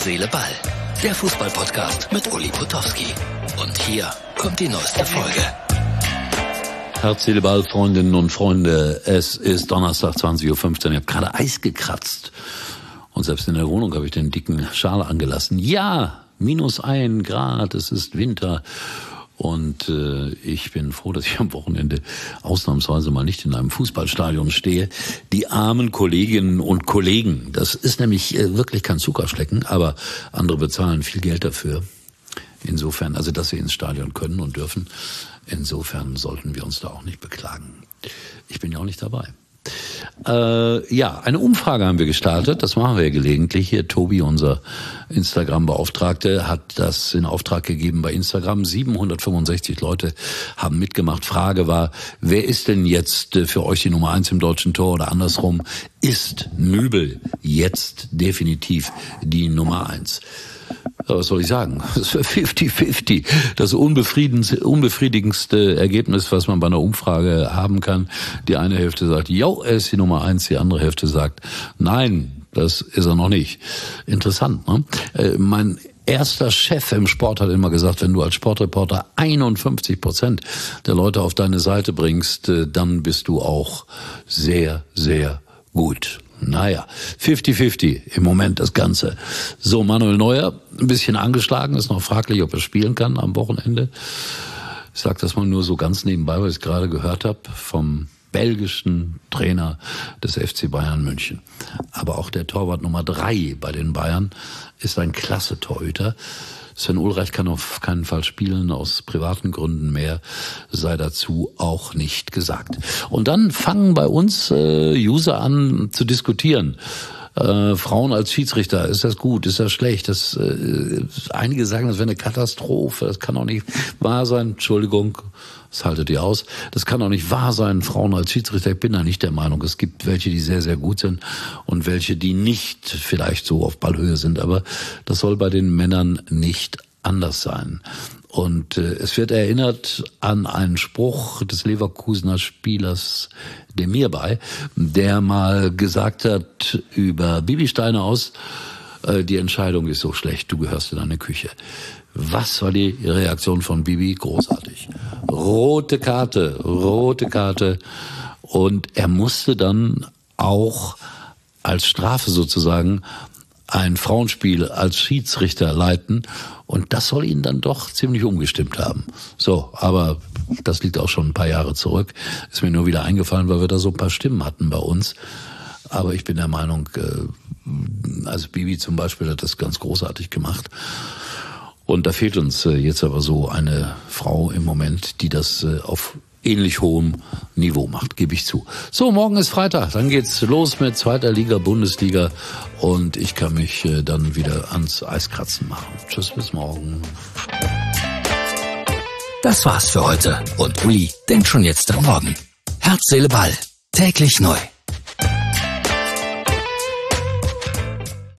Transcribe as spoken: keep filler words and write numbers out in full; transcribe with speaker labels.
Speaker 1: Seele, Ball. Der Fußball-Podcast mit Uli Potowski. Und hier kommt die neueste Folge.
Speaker 2: Herz, Seele, Ball, Freundinnen und Freunde. Es ist Donnerstag, zwanzig Uhr fünfzehn. Ich habe gerade Eis gekratzt. Und selbst in der Wohnung habe ich den dicken Schal angelassen. Ja, minus ein Grad, es ist Winter. Und äh, ich bin froh, dass ich am Wochenende ausnahmsweise mal nicht in einem Fußballstadion stehe. Die armen Kolleginnen und Kollegen, das ist nämlich äh, wirklich kein Zuckerschlecken, aber andere bezahlen viel Geld dafür. Insofern, also dass sie ins Stadion können und dürfen, insofern sollten wir uns da auch nicht beklagen. Ich bin ja auch nicht dabei. Äh, ja, eine Umfrage haben wir gestartet, das machen wir ja gelegentlich. Hier Tobi, unser Instagram-Beauftragte, hat das in Auftrag gegeben bei Instagram. siebenhundertfünfundsechzig Leute haben mitgemacht. Frage war, wer ist denn jetzt für euch die Nummer eins im deutschen Tor oder andersrum? Ist Nübel jetzt definitiv die Nummer eins? Was soll ich sagen? Das ist fünfzig fünfzig. Das unbefriedigendste Ergebnis, was man bei einer Umfrage haben kann. Die eine Hälfte sagt, jo, er ist die Nummer eins. Die andere Hälfte sagt, nein, das ist er noch nicht. Interessant, ne? Äh, mein erster Chef im Sport hat immer gesagt, wenn du als Sportreporter einundfünfzig Prozent der Leute auf deine Seite bringst, äh, dann bist du auch sehr, sehr gut. Naja, fünfzig fünfzig im Moment das Ganze. So, Manuel Neuer, ein bisschen angeschlagen, ist noch fraglich, ob er spielen kann am Wochenende. Ich sage das mal nur so ganz nebenbei, weil ich es gerade gehört habe vom belgischen Trainer des F C Bayern München. Aber auch der Torwart Nummer drei bei den Bayern ist ein klasse Torhüter. Sven Ulreich kann auf keinen Fall spielen, aus privaten Gründen mehr, sei dazu auch nicht gesagt. Und dann fangen bei uns äh, User an zu diskutieren. Äh, Frauen als Schiedsrichter, ist das gut, ist das schlecht? Das, äh, einige sagen, das wäre eine Katastrophe, das kann doch nicht wahr sein. Entschuldigung, das haltet ihr aus. Das kann doch nicht wahr sein, Frauen als Schiedsrichter. Ich bin da nicht der Meinung. Es gibt welche, die sehr, sehr gut sind und welche, die nicht vielleicht so auf Ballhöhe sind. Aber das soll bei den Männern nicht anders sein. Und äh, es wird erinnert an einen Spruch des Leverkusener Spielers Demirbay, der mal gesagt hat über Bibi Steinhaus, äh, die Entscheidung ist so schlecht, du gehörst in eine Küche. Was war die Reaktion von Bibi? Großartig. Rote Karte, rote Karte. Und er musste dann auch als Strafe sozusagen ein Frauenspiel als Schiedsrichter leiten. Und das soll ihn dann doch ziemlich umgestimmt haben. So, aber das liegt auch schon ein paar Jahre zurück. Ist mir nur wieder eingefallen, weil wir da so ein paar Stimmen hatten bei uns. Aber ich bin der Meinung, also Bibi zum Beispiel hat das ganz großartig gemacht. Und da fehlt uns jetzt aber so eine Frau im Moment, die das auf ähnlich hohem Niveau macht, gebe ich zu. So, morgen ist Freitag, dann geht's los mit zweiter Liga, Bundesliga und ich kann mich dann wieder ans Eiskratzen machen. Tschüss, bis morgen.
Speaker 1: Das war's für heute und Uli denkt schon jetzt am Morgen. Herz, Seele, Ball. Täglich neu.